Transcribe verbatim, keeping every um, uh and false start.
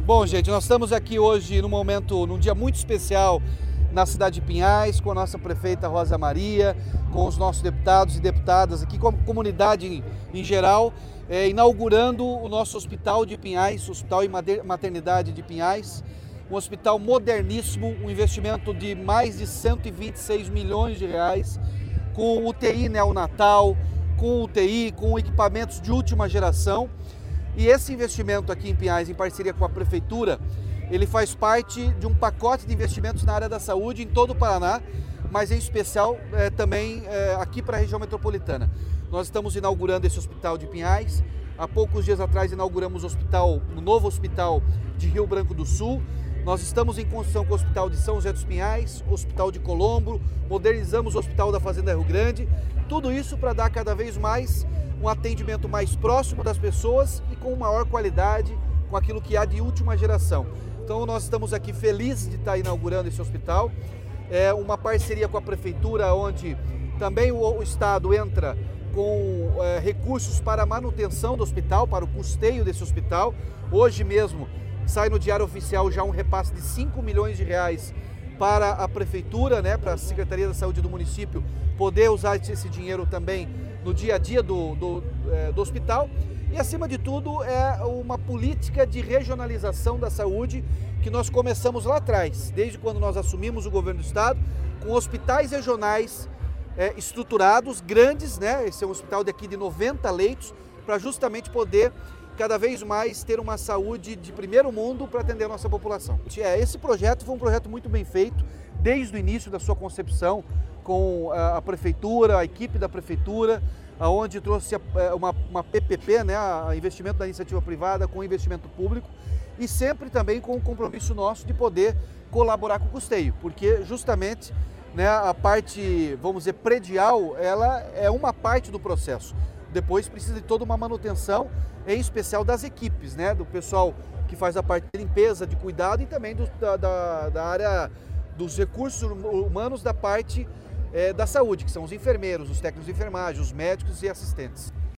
Bom, gente, nós estamos aqui hoje num momento, num dia muito especial na cidade de Pinhais, com a nossa prefeita Rosa Maria, com os nossos deputados e deputadas aqui, com a comunidade em, em geral, é, inaugurando o nosso hospital de Pinhais, Hospital e Maternidade de Pinhais, um hospital moderníssimo, um investimento de mais de cento e vinte e seis milhões de reais, com U T I neonatal, com U T I, com equipamentos de última geração. E esse investimento aqui em Pinhais, em parceria com a Prefeitura, ele faz parte de um pacote de investimentos na área da saúde em todo o Paraná, mas em especial é, também é, aqui para a região metropolitana. Nós estamos inaugurando esse hospital de Pinhais. Há poucos dias atrás inauguramos o hospital, o novo hospital de Rio Branco do Sul. Nós estamos em construção com o Hospital de São José dos Pinhais, Hospital de Colombo, modernizamos o Hospital da Fazenda Rio Grande. Tudo isso para dar cada vez mais um atendimento mais próximo das pessoas e com maior qualidade, com aquilo que há de última geração. Então nós estamos aqui felizes de estar inaugurando esse hospital. É uma parceria com a Prefeitura, onde também o, o Estado entra com é, recursos para a manutenção do hospital, para o custeio desse hospital. Hoje mesmo sai no Diário Oficial já um repasse de cinco milhões de reais para a Prefeitura, né, para a Secretaria da Saúde do município poder usar esse dinheiro também no dia a dia do, do, é, do hospital. E, acima de tudo, é uma política de regionalização da saúde que nós começamos lá atrás, desde quando nós assumimos o governo do Estado, com hospitais regionais é, estruturados, grandes, né? Esse é um hospital daqui de noventa leitos, para justamente poder cada vez mais ter uma saúde de primeiro mundo para atender a nossa população. É, esse projeto foi um projeto muito bem feito, desde o início da sua concepção, com a Prefeitura, a equipe da Prefeitura, onde trouxe uma, uma P P P, né, a investimento da iniciativa privada com investimento público, e sempre também com o compromisso nosso de poder colaborar com o custeio, porque justamente, né, a parte, vamos dizer, predial, ela é uma parte do processo. Depois precisa de toda uma manutenção, em especial das equipes, né, do pessoal que faz a parte de limpeza, de cuidado, e também do, da, da, da área dos recursos humanos da parte é, da saúde, que são os enfermeiros, os técnicos de enfermagem, os médicos e assistentes.